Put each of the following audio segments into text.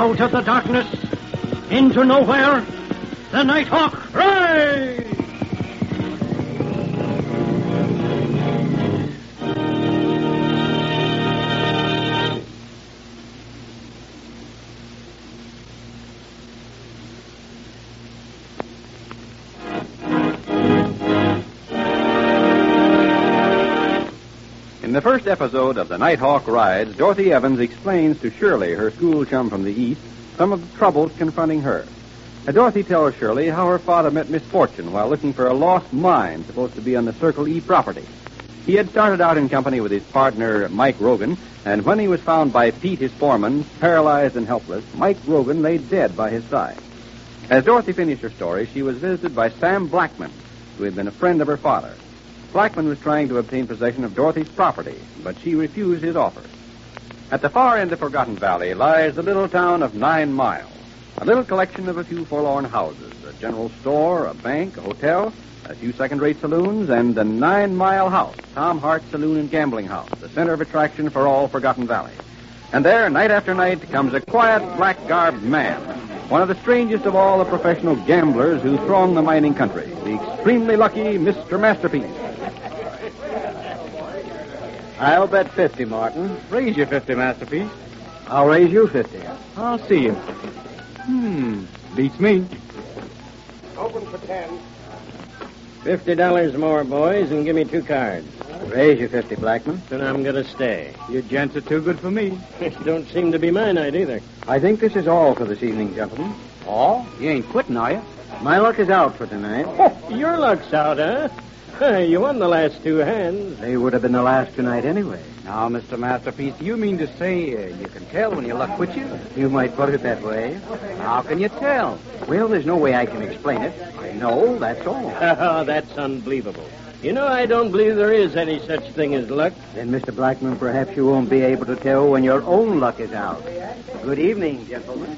Out of the darkness, into nowhere, the Nighthawk rides! In the first episode of The Nighthawk Rides, Dorothy Evans explains to Shirley, her school chum from the East, some of the troubles confronting her. Dorothy tells Shirley how her father met misfortune while looking for a lost mine supposed to be on the Circle E property. He had started out in company with his partner, Mike Rogan, and when he was found by Pete, his foreman, paralyzed and helpless, Mike Rogan lay dead by his side. As Dorothy finished her story, she was visited by Sam Blackman, who had been a friend of her father. Blackman was trying to obtain possession of Dorothy's property, but she refused his offer. At the far end of Forgotten Valley lies the little town of 9 Mile, a little collection of a few forlorn houses, a general store, a bank, a hotel, a few second-rate saloons, and the 9 Mile House, Tom Hart's saloon and gambling house, the center of attraction for all Forgotten Valley. And there, night after night, comes a quiet, black-garbed man, one of the strangest of all the professional gamblers who throng the mining country, the extremely lucky Mr. Masterpiece. I'll bet 50, Martin. Raise your 50, Masterpiece. I'll raise you 50. I'll see you. Beats me. Open for 10. $50 more, boys, and give me 2 cards. Raise you 50, Blackman. Then I'm going to stay. You gents are too good for me. This don't seem to be my night either. I think this is all for this evening, gentlemen. All? You ain't quitting, are you? My luck is out for tonight. Your luck's out, huh? You won the last 2 hands. They would have been the last tonight anyway. Now, Mr. Masterpiece, do you mean to say you can tell when your luck quits you? You might put it that way. How can you tell? Well, there's no way I can explain it. I know, that's all. Oh, that's unbelievable. You know, I don't believe there is any such thing as luck. Then, Mr. Blackman, perhaps you won't be able to tell when your own luck is out. Good evening, gentlemen.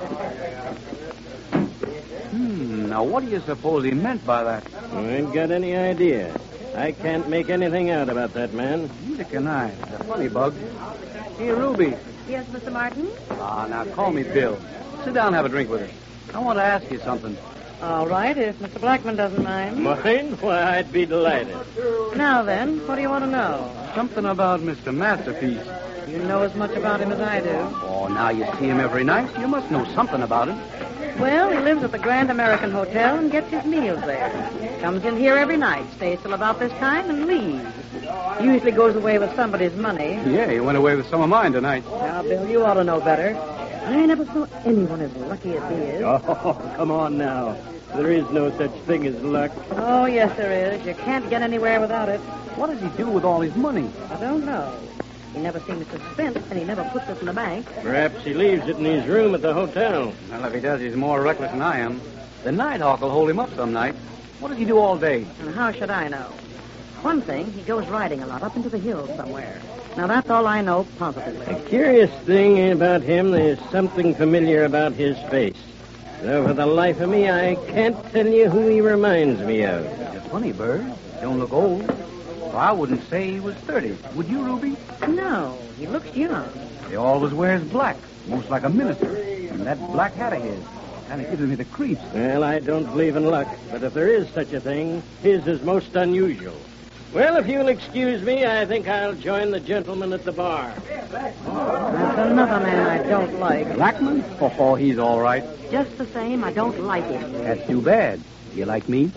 Now, what do you suppose he meant by that? I ain't got any idea. I can't make anything out about that man. Neither can I. The funny bug. Hey, Ruby. Yes, Mr. Martin? Now call me Bill. Sit down and have a drink with us. I want to ask you something. All right, if Mr. Blackman doesn't mind. Mind? Why, I'd be delighted. Now then, what do you want to know? Something about Mr. Masterpiece. You know as much about him as I do. Oh, now you see him every night. You must know something about him. Well, he lives at the Grand American Hotel and gets his meals there. Comes in here every night, stays till about this time, and leaves. Usually goes away with somebody's money. Yeah, he went away with some of mine tonight. Now, Bill, you ought to know better. I never saw anyone as lucky as he is. Oh, come on now. There is no such thing as luck. Oh, yes, there is. You can't get anywhere without it. What does he do with all his money? I don't know. He never seems to spend it, and he never puts it in the bank. Perhaps he leaves it in his room at the hotel. Well, if he does, he's more reckless than I am. The Nighthawk will hold him up some night. What does he do all day? And how should I know? One thing, he goes riding a lot up into the hills somewhere. Now, that's all I know positively. The curious thing about him, there's something familiar about his face. Though for the life of me, I can't tell you who he reminds me of. You're funny, Bird. Don't look old. Well, I wouldn't say he was 30. Would you, Ruby? No, he looks young. He always wears black, most like a minister. And that black hat of his kind of gives me the creeps. Well, I don't believe in luck, but if there is such a thing, his is most unusual. Well, if you'll excuse me, I think I'll join the gentleman at the bar. That's another man I don't like. Blackman? Oh, he's all right. Just the same, I don't like him. That's too bad. You like me?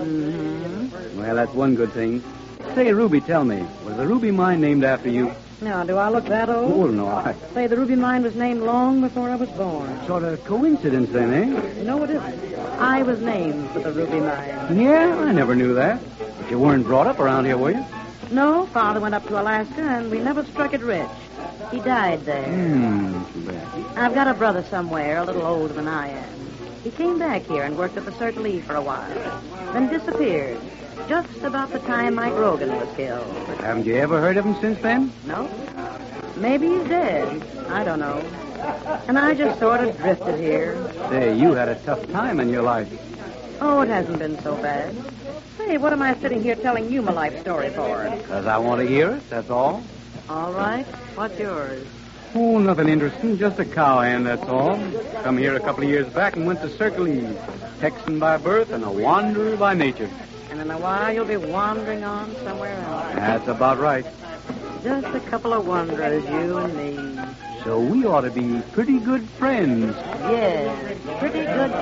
Mm-hmm. Well, that's one good thing. Say, Ruby, tell me, was the Ruby mine named after you? Now, do I look that old? Oh, no, I... Say, the Ruby Mine was named long before I was born. Sort of coincidence then, eh? No, it isn't. I was named for the Ruby Mine. Yeah, I never knew that. But you weren't brought up around here, were you? No, Father went up to Alaska, and we never struck it rich. He died there. Too bad. I've got a brother somewhere, a little older than I am. He came back here and worked at the Circle E for a while, then disappeared. Just about the time Mike Rogan was killed. Haven't you ever heard of him since then? No? Maybe he's dead. I don't know. And I just sort of drifted here. Say, you had a tough time in your life. Oh, it hasn't been so bad. Say, what am I sitting here telling you my life story for? Because I want to hear it, that's all. All right. What's yours? Oh, nothing interesting. Just a cowhand, that's all. Come here a couple of years back and went to Circle E. Texan by birth and a wanderer by nature. And in a while, you'll be wandering on somewhere else. That's about right. Just a couple of wanderers, you and me. So we ought to be pretty good friends. Yes, pretty good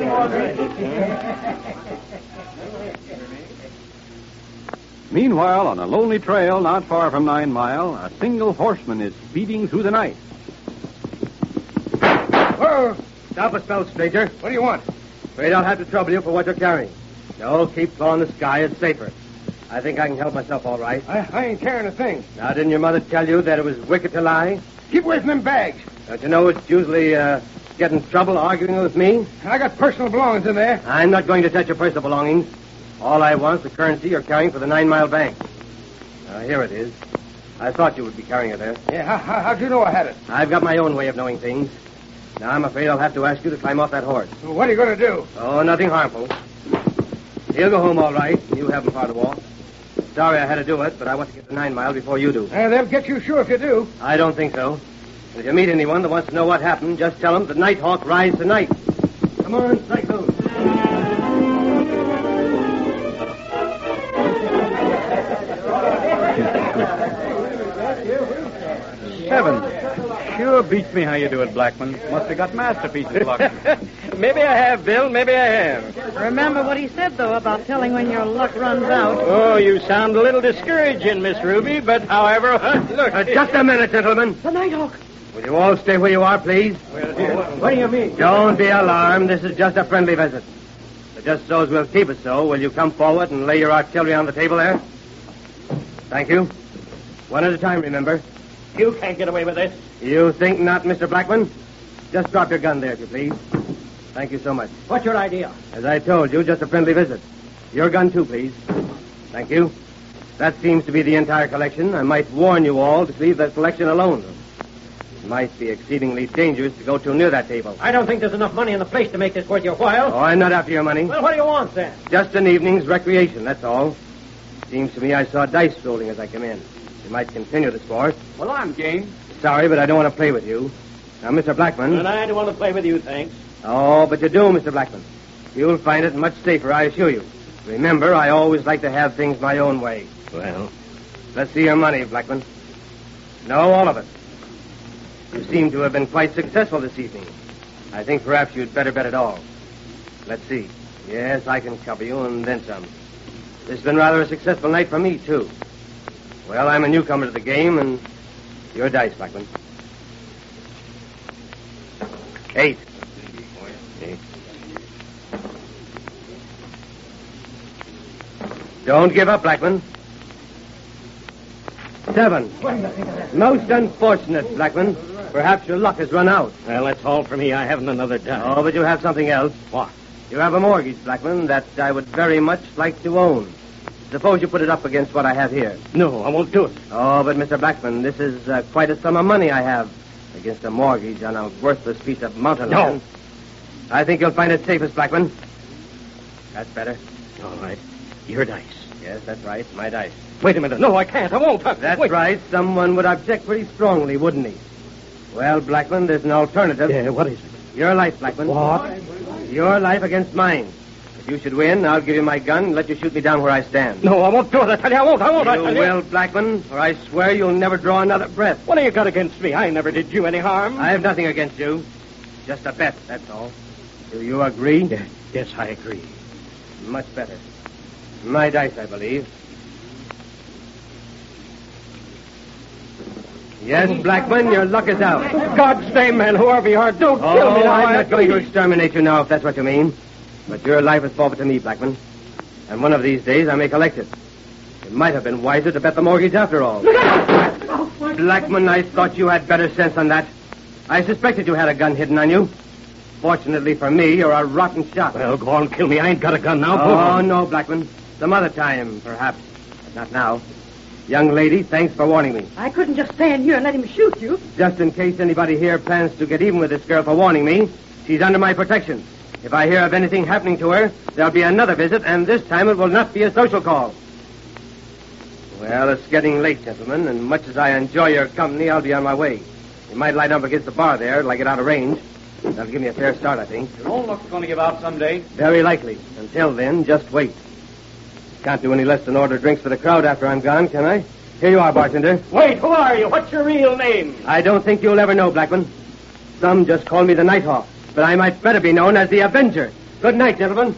friends. Meanwhile, on a lonely trail not far from 9 Mile, a single horseman is speeding through the night. Whoa! Stop a spell, stranger. What do you want? Afraid I'll have to trouble you for what you're carrying. No, keep clawing the sky. It's safer. I think I can help myself all right. I ain't carrying a thing. Now, didn't your mother tell you that it was wicked to lie? Keep away from them bags. Don't you know it's usually get in trouble arguing with me? I got personal belongings in there. I'm not going to touch your personal belongings. All I want is the currency you're carrying for the 9 Mile Bank. Now, here it is. I thought you would be carrying it there. Yeah, how'd you know I had it? I've got my own way of knowing things. Now, I'm afraid I'll have to ask you to climb off that horse. Well, what are you going to do? Oh, nothing harmful. He'll go home all right. You haven't far to walk. Sorry I had to do it, but I want to get to 9 Mile before you do. They'll get you sure if you do. I don't think so. If you meet anyone that wants to know what happened, just tell them the Nighthawk rides tonight. Come on, Cyclone. 7. Sure beats me how you do it, Blackman. Must have got masterpieces luck. Maybe I have, Bill. Maybe I have. Remember what he said, though, about telling when your luck runs out. Oh, you sound a little discouraging, Miss Ruby, but however, look. Just a minute, gentlemen. The Nighthawk. Will you all stay where you are, please? What do you mean? Don't be alarmed. This is just a friendly visit. But just so as we'll keep it so, will you come forward and lay your artillery on the table there? Thank you. One at a time, remember. You can't get away with this. You think not, Mr. Blackman? Just drop your gun there, if you please. Thank you so much. What's your idea? As I told you, just a friendly visit. Your gun, too, please. Thank you. That seems to be the entire collection. I might warn you all to leave that collection alone. It might be exceedingly dangerous to go too near that table. I don't think there's enough money in the place to make this worth your while. Oh, I'm not after your money. Well, what do you want, then? Just an evening's recreation, that's all. Seems to me I saw dice rolling as I came in. You might continue the sport. Well, I'm game. Sorry, but I don't want to play with you. Now, Mr. Blackman. And I don't want to play with you, thanks. Oh, but you do, Mr. Blackman. You'll find it much safer, I assure you. Remember, I always like to have things my own way. Well, Let's see your money, Blackman. No, all of it. You seem to have been quite successful this evening. I think perhaps you'd better bet it all. Let's see. Yes, I can cover you, and then some. This has been rather a successful night for me, too. Well, I'm a newcomer to the game, and your dice, Blackman. 8. Don't give up, Blackman. 7. Most unfortunate, Blackman. Perhaps your luck has run out. well, that's all for me. I haven't another dime. Oh, but you have something else. What? You have a mortgage, Blackman, that I would very much like to own. Suppose you put it up against what I have here. No, I won't do it. Oh, but Mr. Blackman, this is quite a sum of money I have against a mortgage on a worthless piece of mountain No. land. I think you'll find it safest, Blackman. That's better. All right. Your dice. Yes, that's right. My dice. Wait a minute. No, I can't. I won't. That's Wait. right. Someone would object pretty strongly, wouldn't he? Well, Blackman, there's an alternative. Yeah, what is it? Your life, Blackman. What? Your life against mine. If you should win, I'll give you my gun and let you shoot me down where I stand. No, I won't do it. I tell you, I won't. I won't. I You tell will, Blackman, or I swear you'll never draw another breath. What have you got against me? I never did you any harm. I have nothing against you. Just a bet, that's all. Do you agree? Yes, I agree. Much better. My dice, I believe. Yes, Blackman, your luck is out. God's name, man, whoever you are, don't kill me. Oh, I'm not going to exterminate you now, if that's what you mean. But your life is forfeit to me, Blackman. And one of these days I may collect it. It might have been wiser to bet the mortgage after all. Blackman, I thought you had better sense than that. I suspected you had a gun hidden on you. Fortunately for me, you're a rotten shot. Well, go on, kill me. I ain't got a gun now. Oh, no, Blackman. Some other time, perhaps. But not now. Young lady, thanks for warning me. I couldn't just stand here and let him shoot you. Just in case anybody here plans to get even with this girl for warning me, she's under my protection. If I hear of anything happening to her, there'll be another visit, and this time it will not be a social call. Well, it's getting late, gentlemen, and much as I enjoy your company, I'll be on my way. You might light up against the bar there till I get out of range. That'll give me a fair start, I think. Your own luck's going to give out someday. Very likely. Until then, just wait. Can't do any less than order drinks for the crowd after I'm gone, can I? Here you are, bartender. Wait, who are you? What's your real name? I don't think you'll ever know, Blackman. Some just call me the Nighthawk, but I might better be known as the Avenger. Good night, gentlemen.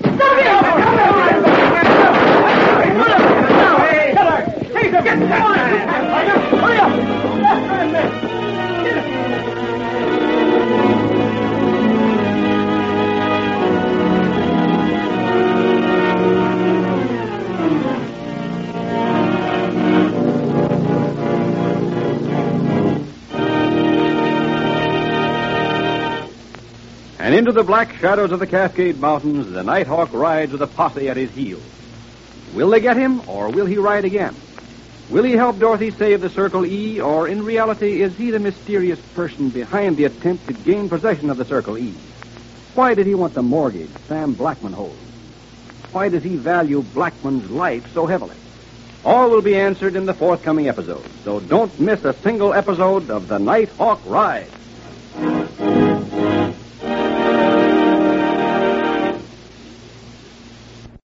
And into the black shadows of the Cascade Mountains, the Nighthawk rides with a posse at his heels. Will they get him, or will he ride again? Will he help Dorothy save the Circle E, or in reality is he the mysterious person behind the attempt to gain possession of the Circle E? Why did he want the mortgage Sam Blackman holds? Why does he value Blackman's life so heavily? All will be answered in the forthcoming episode, so don't miss a single episode of The Nighthawk Ride.